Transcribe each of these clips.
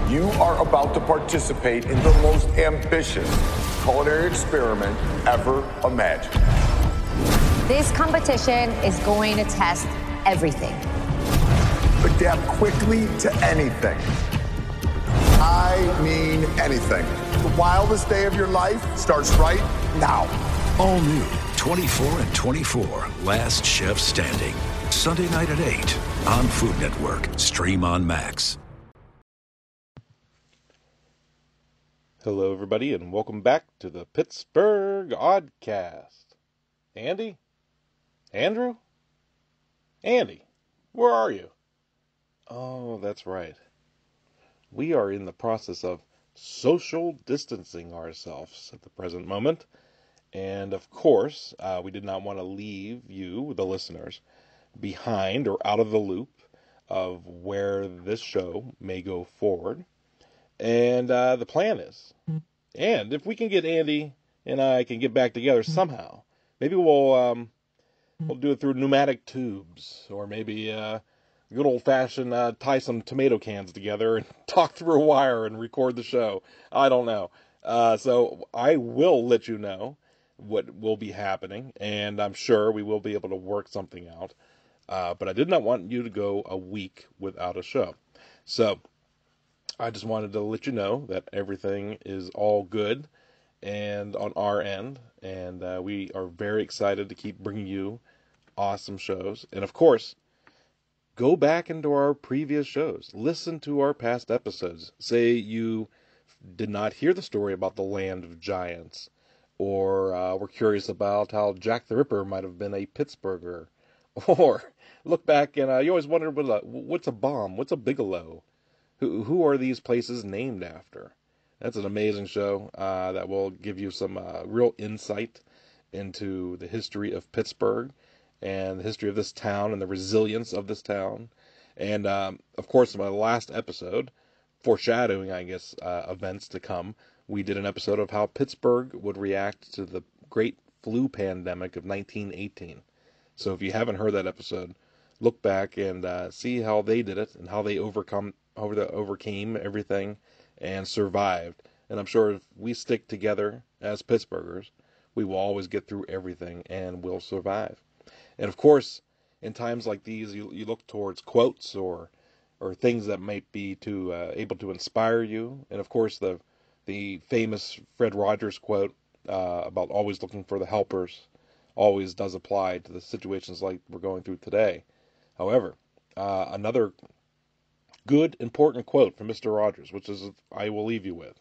You are about to participate in the most ambitious culinary experiment ever imagined. This competition is going to test everything. Adapt quickly to anything. I mean anything. The wildest day of your life starts right now. All new 24 and 24, Last Chef Standing. Sunday night at 8 on Food Network. Stream on Max. Hello, everybody, and welcome back to the Pittsburgh Oddcast. Andy? Andrew? Andy, where are you? Oh, that's right. We are in the process of social distancing ourselves at the present moment. And, of course, we did not want to leave you, the listeners, behind or out of the loop of where this show may go forward. And the plan is, and if we can get Andy and I can get back together somehow, maybe we'll do it through pneumatic tubes, or maybe good old-fashioned tie some tomato cans together and talk through a wire and record the show. I don't know. So I will let you know what will be happening, and I'm sure we will be able to work something out. But I did not want you to go a week without a show. So I just wanted to let you know that everything is all good and on our end, and we are very excited to keep bringing you awesome shows. And of course, go back into our previous shows. Listen to our past episodes. Say you did not hear the story about the Land of Giants, or were curious about how Jack the Ripper might have been a Pittsburgher, or look back and you always wondered what's a bomb, what's a Bigelow, who are these places named after. That's an amazing show that will give you some real insight into the history of Pittsburgh and the history of this town and the resilience of this town. And, of course, in my last episode, foreshadowing, I guess, events to come, we did an episode of how Pittsburgh would react to the great flu pandemic of 1918. So if you haven't heard that episode, look back and see how they did it and how they overcame everything and survived. And I'm sure if we stick together as Pittsburghers, we will always get through everything and will survive. And of course, in times like these, you look towards quotes or things that might be able to inspire you. And of course, the famous Fred Rogers quote about always looking for the helpers always does apply to the situations like we're going through today. However, another good, important quote from Mr. Rogers, which is I will leave you with,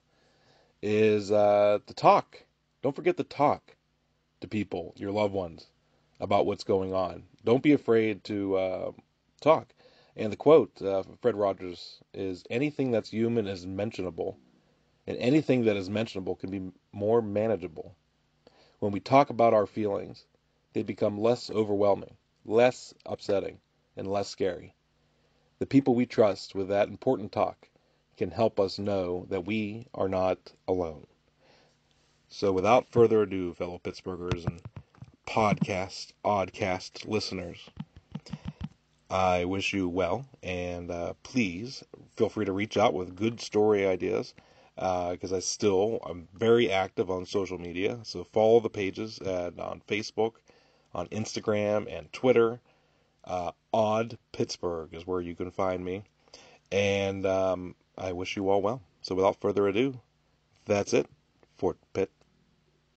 is to talk. Don't forget to talk to people, your loved ones, about what's going on. Don't be afraid to talk. And the quote from Fred Rogers is, anything that's human is mentionable, and anything that is mentionable can be more manageable. When we talk about our feelings, they become less overwhelming, less upsetting, and less scary. The people we trust with that important talk can help us know that we are not alone. So without further ado, fellow Pittsburghers and oddcast listeners, I wish you well, and please feel free to reach out with good story ideas, because I'm very active on social media, so follow the pages on Facebook, on Instagram, and Twitter. Odd Pittsburgh is where you can find me, and I wish you all well. So without further ado, that's it. Fort Pitt.